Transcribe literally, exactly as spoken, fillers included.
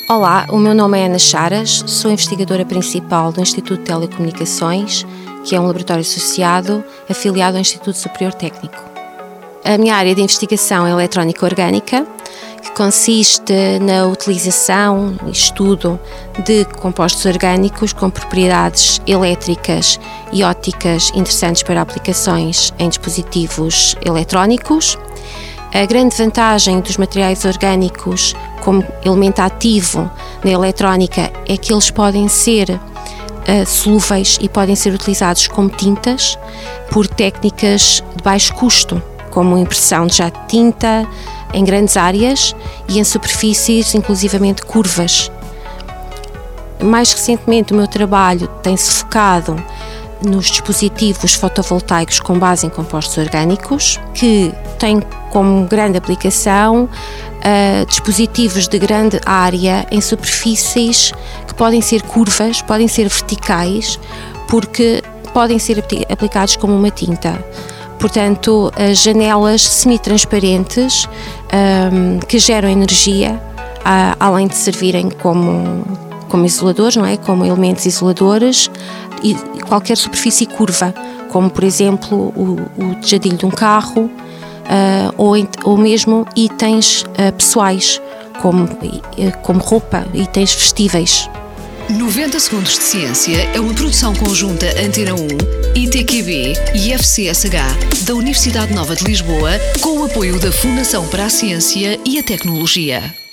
Olá, o meu nome é Ana Charas, sou investigadora principal do Instituto de Telecomunicações, que é um laboratório associado afiliado ao Instituto Superior Técnico. A minha área de investigação é eletrónica orgânica, que consiste na utilização e estudo de compostos orgânicos com propriedades elétricas e ópticas interessantes para aplicações em dispositivos eletrónicos. A grande vantagem dos materiais orgânicos como elemento ativo na eletrónica é que eles podem ser uh, solúveis e podem ser utilizados como tintas por técnicas de baixo custo, como impressão de jato de tinta em grandes áreas e em superfícies inclusivamente curvas. Mais recentemente o meu trabalho tem-se focado nos dispositivos fotovoltaicos com base em compostos orgânicos, que têm como grande aplicação uh, dispositivos de grande área em superfícies que podem ser curvas, podem ser verticais, porque podem ser aplicados como uma tinta. Portanto, as janelas semi-transparentes um, que geram energia, uh, além de servirem como, como isoladores, não é? Como elementos isoladores, e qualquer superfície curva, como por exemplo o, o tejadilho de um carro, uh, ou, ou mesmo itens uh, pessoais, como, uh, como roupa, itens vestíveis. noventa Segundos de Ciência é uma produção conjunta Antena um, I T Q B e F C S H da Universidade Nova de Lisboa, com o apoio da Fundação para a Ciência e a Tecnologia.